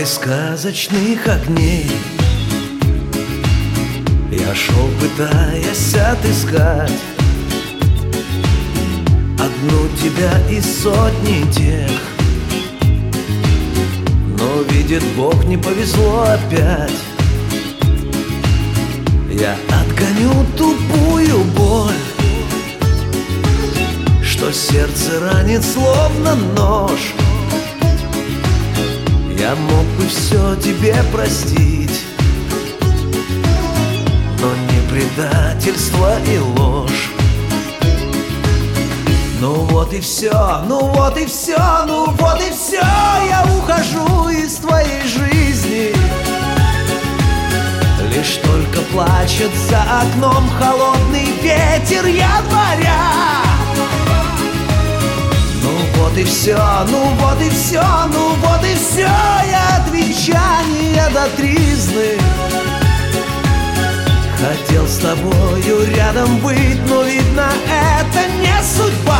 сказочных огней я шел, пытаясь отыскать одну тебя из сотни тех. Но, видит Бог, не повезло опять. Я отгоню тупую боль, что сердце ранит словно нож. Я мог бы все тебе простить, но не предательство и ложь. Ну вот и все, ну вот и все, ну вот и все. Я ухожу из твоей жизни. Лишь только плачет за окном холодный ветер января. Ну вот и все, ну вот и все, ну вот и все. Я от венчания до тризны хотел с тобою рядом быть, но видно, это не судьба.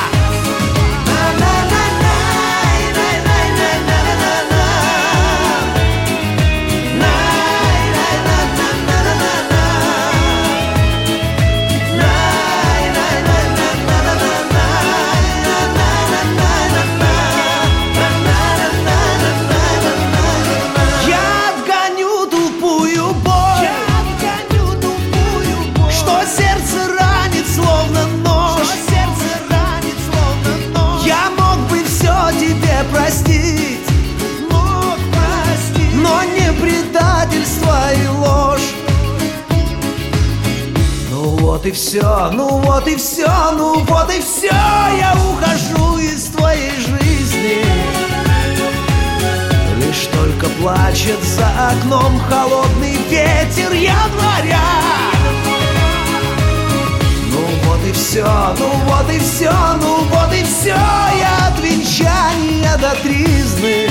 Простить, мог простить, но не предательство и ложь. Ну вот и все, ну вот и все, ну вот и все. Я ухожу из твоей жизни. Лишь только плачет за окном холодный ветер января. Ну вот и все, ну вот и все, ну вот и все. Я от венчания до тризны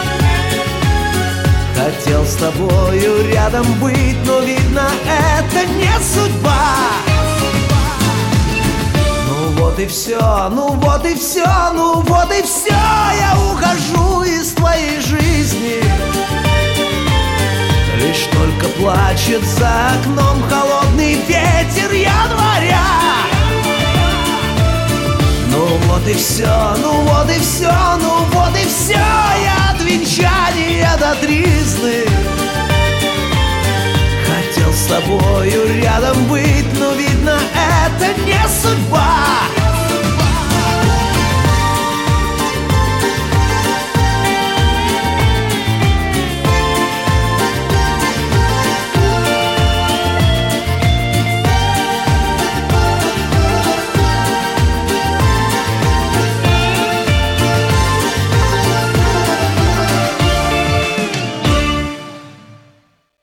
хотел с тобою рядом быть, но видно, это не судьба. Ну вот и все, ну вот и все, ну вот и все. Я ухожу из твоей жизни. Лишь только плачет за окном холодный ветер января. Ну вот и все, ну вот и все, ну вот и все. Я от венчания до тризны хотел с тобою рядом быть, но видно, это не судьба.